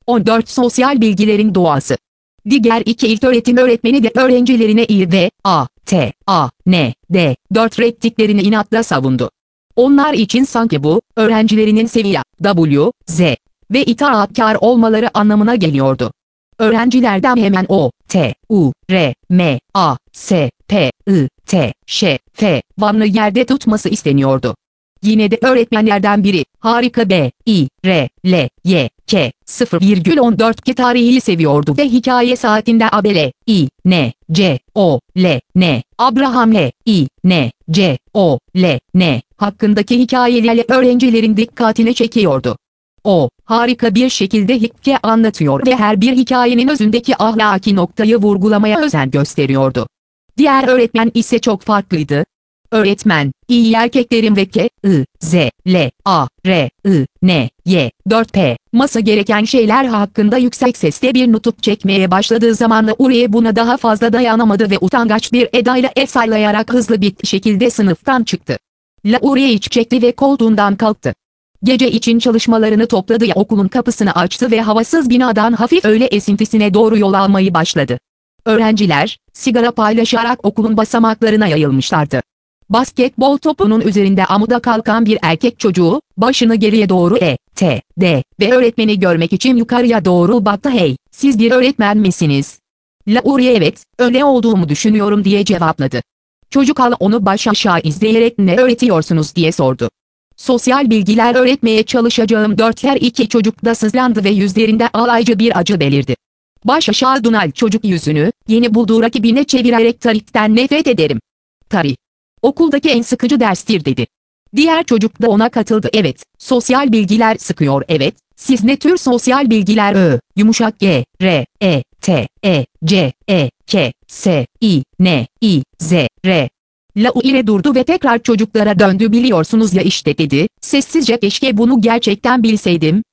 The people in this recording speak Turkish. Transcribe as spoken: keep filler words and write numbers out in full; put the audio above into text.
on dört Sosyal bilgilerin doğası. Diğer iki ilköğretim öğretmeni de öğrencilerine İ V A T A N D dört reddettiklerini inatla savundu. Onlar için sanki bu, öğrencilerinin seviye W, Z ve itaatkar olmaları anlamına geliyordu. Öğrencilerden hemen O, T, U, R, M, A, S, P, I, T, Ş, F, Van'ı yerde tutması isteniyordu. Yine de öğretmenlerden biri, harika B, I, R, L, Y, K, sıfır virgül on dört ki tarihi seviyordu ve hikaye saatinde Abel, I, N, C, O, L, N, Abraham L, I, N, C, O, L, N, hakkındaki hikayelerle öğrencilerin dikkatini çekiyordu. O, harika bir şekilde hikaye anlatıyor ve her bir hikayenin özündeki ahlaki noktayı vurgulamaya özen gösteriyordu. Diğer öğretmen ise çok farklıydı. Öğretmen, iyi erkeklerin ve K, I, Z, L, A, R, I, N, Y, dört P, masa gereken şeyler hakkında yüksek sesle bir nutuk çekmeye başladığı zamanla Uriye buna daha fazla dayanamadı ve utangaç bir edayla el sallayarak hızlı bir şekilde sınıftan çıktı. La Uriye iç çekti ve koltuğundan kalktı. Gece için çalışmalarını topladı, okulun kapısını açtı ve havasız binadan hafif öğle esintisine doğru yol almayı başladı. Öğrenciler, sigara paylaşarak okulun basamaklarına yayılmışlardı. Basketbol topunun üzerinde amuda kalkan bir erkek çocuğu, başını geriye doğru E, T, D ve öğretmeni görmek için yukarıya doğru baktı. "Hey, siz bir öğretmen misiniz?" La Uriye "Evet, öyle olduğumu düşünüyorum" diye cevapladı. Çocuk hala onu baş aşağı izleyerek "Ne öğretiyorsunuz?" diye sordu. "Sosyal bilgiler öğretmeye çalışacağım." Dört her iki çocuk da sızlandı ve yüzlerinde alaycı bir acı belirdi. Baş aşağı dunan çocuk yüzünü, yeni bulduğu rakibine çevirerek "Tarihten nefret ederim. Tarih okuldaki en sıkıcı derstir" dedi. Diğer çocuk da ona katıldı. "Evet, sosyal bilgiler sıkıyor." "Evet, siz ne tür sosyal bilgiler?" Ö, yumuşak G, R, E, T, E, C, E, K, S, I, N, I, Z, R. La Uriye durdu ve tekrar çocuklara döndü. "Biliyorsunuz ya işte" dedi, sessizce. "Keşke bunu gerçekten bilseydim,